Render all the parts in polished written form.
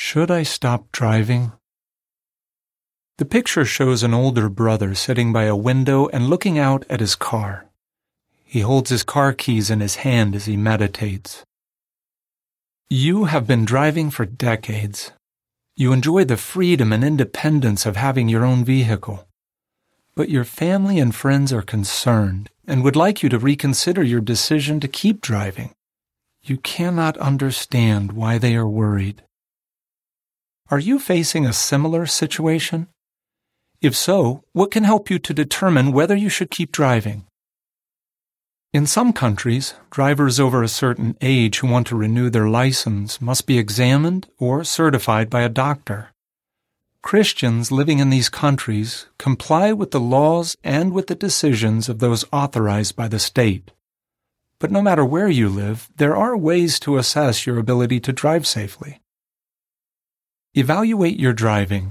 Should I stop driving? The picture shows an older brother sitting by a window and looking out at his car. He holds his car keys in his hand as he meditates. You have been driving for decades. You enjoy the freedom and independence of having your own vehicle. But your family and friends are concerned and would like you to reconsider your decision to keep driving. You cannot understand why they are worried. Are you facing a similar situation? If so, what can help you to determine whether you should keep driving? In some countries, drivers over a certain age who want to renew their license must be examined or certified by a doctor. Christians living in these countries comply with the laws and with the decisions of those authorized by the state. But no matter where you live, there are ways to assess your ability to drive safely. Evaluate your driving.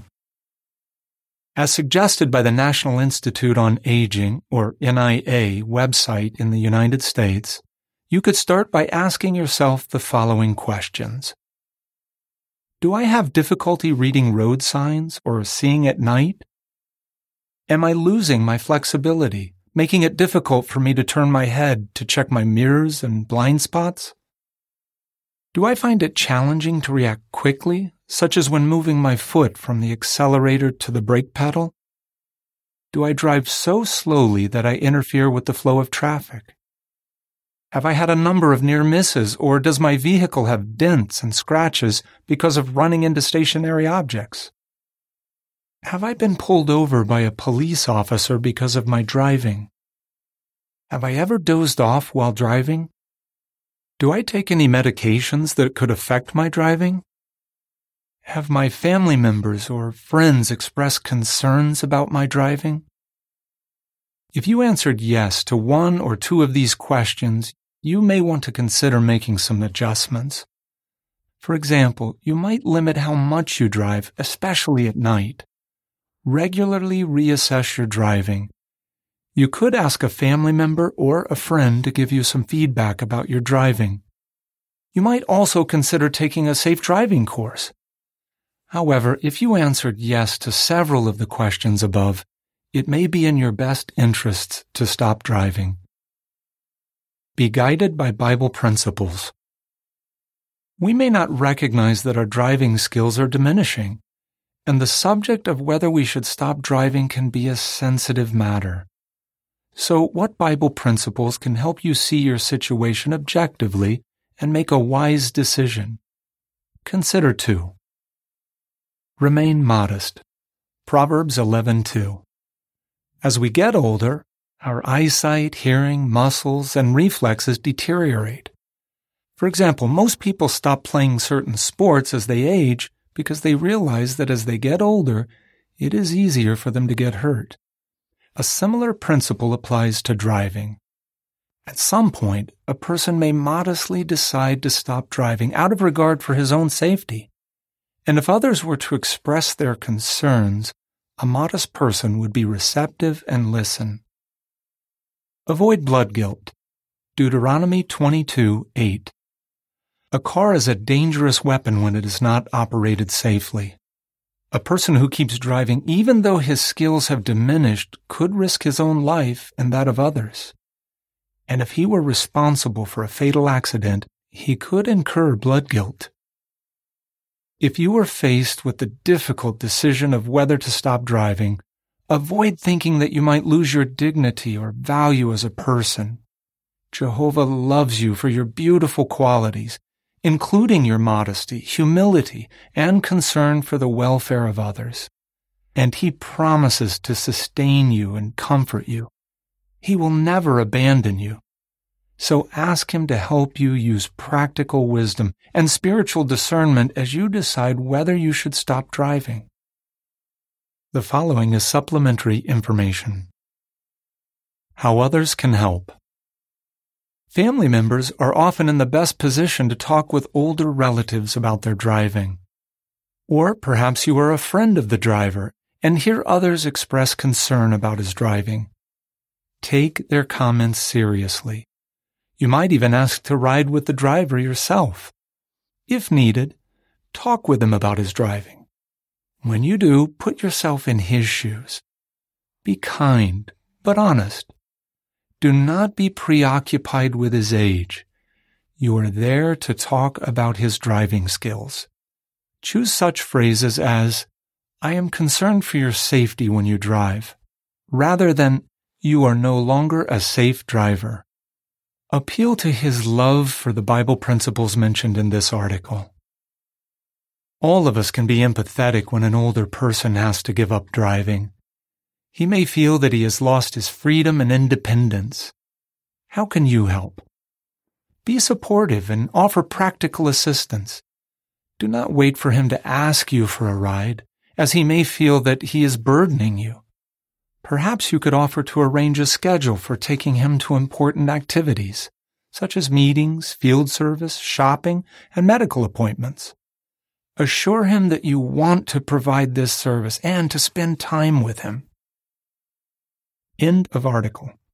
As suggested by the National Institute on Aging, or NIA, website in the United States, you could start by asking yourself the following questions. Do I have difficulty reading road signs or seeing at night? Am I losing my flexibility, making it difficult for me to turn my head to check my mirrors and blind spots? Do I find it challenging to react quickly, such as when moving my foot from the accelerator to the brake pedal? Do I drive so slowly that I interfere with the flow of traffic? Have I had a number of near misses, or does my vehicle have dents and scratches because of running into stationary objects? Have I been pulled over by a police officer because of my driving? Have I ever dozed off while driving? Do I take any medications that could affect my driving? Have my family members or friends expressed concerns about my driving? If you answered yes to one or two of these questions, you may want to consider making some adjustments. For example, you might limit how much you drive, especially at night. Regularly reassess your driving. You could ask a family member or a friend to give you some feedback about your driving. You might also consider taking a safe driving course. However, if you answered yes to several of the questions above, it may be in your best interests to stop driving. Be guided by Bible principles. We may not recognize that our driving skills are diminishing, and the subject of whether we should stop driving can be a sensitive matter. So, what Bible principles can help you see your situation objectively and make a wise decision? Consider 2. Remain modest. Proverbs 11:2. As we get older, our eyesight, hearing, muscles, and reflexes deteriorate. For example, most people stop playing certain sports as they age because they realize that as they get older, it is easier for them to get hurt. A similar principle applies to driving. At some point, a person may modestly decide to stop driving out of regard for his own safety. And if others were to express their concerns, a modest person would be receptive and listen. Avoid blood guilt. Deuteronomy 22:8. A car is a dangerous weapon when it is not operated safely. A person who keeps driving, even though his skills have diminished, could risk his own life and that of others. And if he were responsible for a fatal accident, he could incur blood guilt. If you are faced with the difficult decision of whether to stop driving, avoid thinking that you might lose your dignity or value as a person. Jehovah loves you for your beautiful qualities, including your modesty, humility, and concern for the welfare of others. And He promises to sustain you and comfort you. He will never abandon you. So ask Him to help you use practical wisdom and spiritual discernment as you decide whether you should stop driving. The following is supplementary information. How others can help. Family members are often in the best position to talk with older relatives about their driving. Or perhaps you are a friend of the driver and hear others express concern about his driving. Take their comments seriously. You might even ask to ride with the driver yourself. If needed, talk with him about his driving. When you do, put yourself in his shoes. Be kind, but honest. Do not be preoccupied with his age. You are there to talk about his driving skills. Choose such phrases as, "I am concerned for your safety when you drive," rather than, "You are no longer a safe driver." Appeal to his love for the Bible principles mentioned in this article. All of us can be empathetic when an older person has to give up driving. He may feel that he has lost his freedom and independence. How can you help? Be supportive and offer practical assistance. Do not wait for him to ask you for a ride, as he may feel that he is burdening you. Perhaps you could offer to arrange a schedule for taking him to important activities, such as meetings, field service, shopping, and medical appointments. Assure him that you want to provide this service and to spend time with him. End of article.